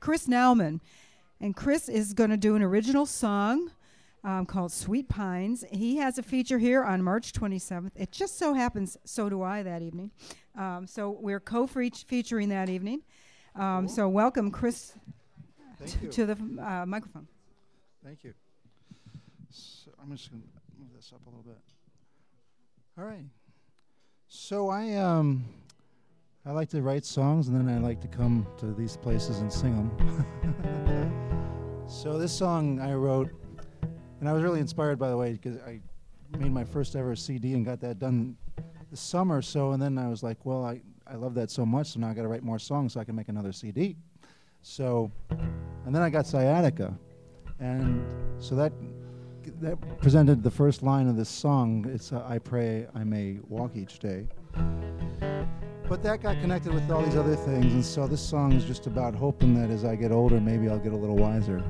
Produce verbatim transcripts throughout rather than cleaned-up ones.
Chris Nauman. And Chris is going to do an original song um, called Sweet Pines. He has a feature here on March twenty-seventh. It just so happens, so do I that evening. Um, so we're co-featuring that evening. Um, Cool. So welcome, Chris, Thank t- you. to the uh, microphone. Thank you. So I'm just going to move this up a little bit. All right. So I um I like to write songs, and then I like to come to these places and sing them. So this song I wrote, and I was really inspired, by the way, because I made my first ever C D and got that done this summer. So, and then I was like, well, I, I love that so much, so now I got to write more songs so I can make another C D. So, and then I got sciatica, and so that that presented the first line of this song. It's uh, I pray I may walk each day. But that got connected with all these other things, and so this song is just about hoping that as I get older, maybe I'll get a little wiser.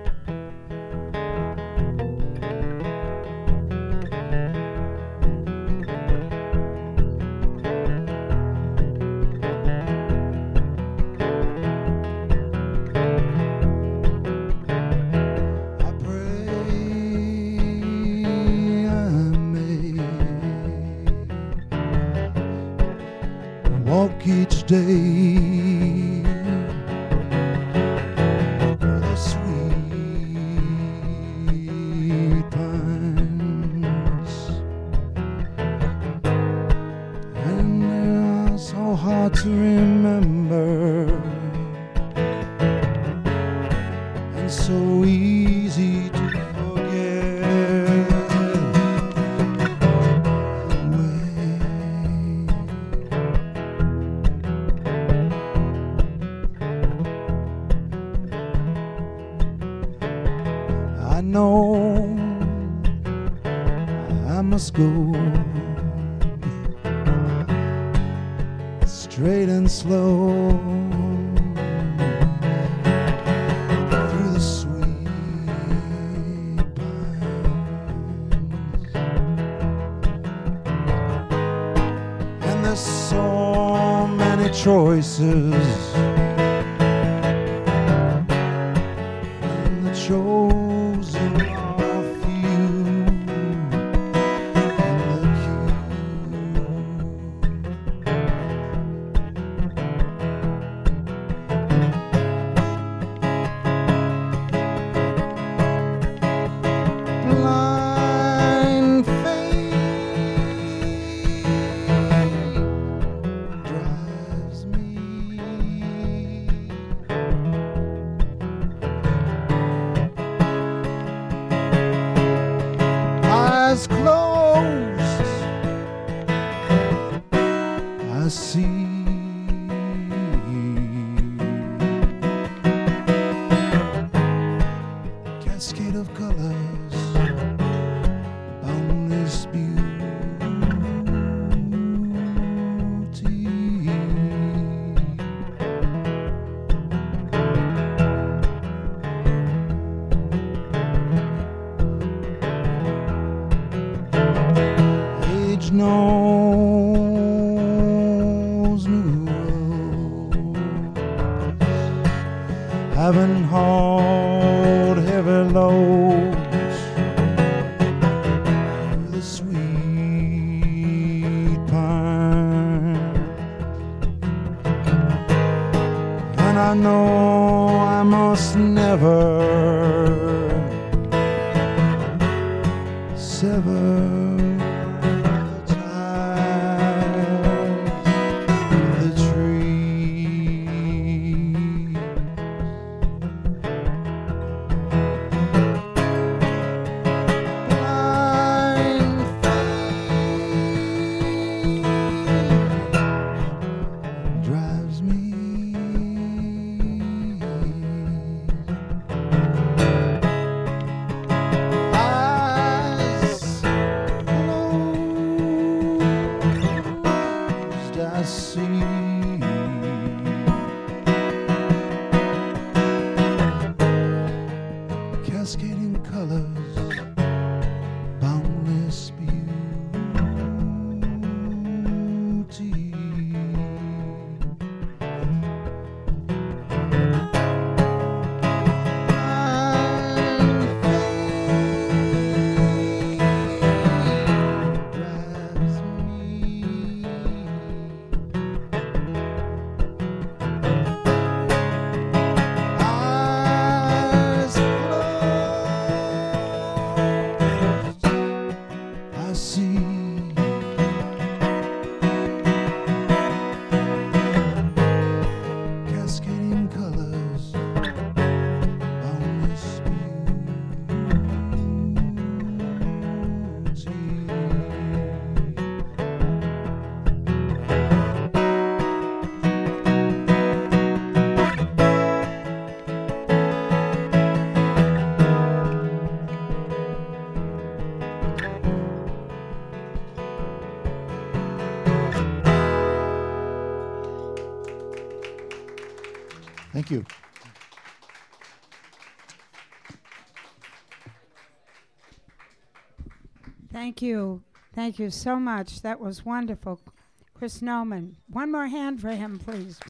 Walk each day through the sweet pines, and they're so hard to remember and so easy to forget. I know I must go straight and slow through the sweet pines, and there's so many choices, and the chosen are few, and the blind faith drives me. Eyes closed, I see cascade of colors, boundless beauty. Age knows new roads, haven't hauled heavy loads through the sweet pine, and I know I must never sever the tree. Blind faith drives me. Eyes Thank you. Thank you. Thank you so much. That was wonderful. Chris Noman. One more hand for him, please.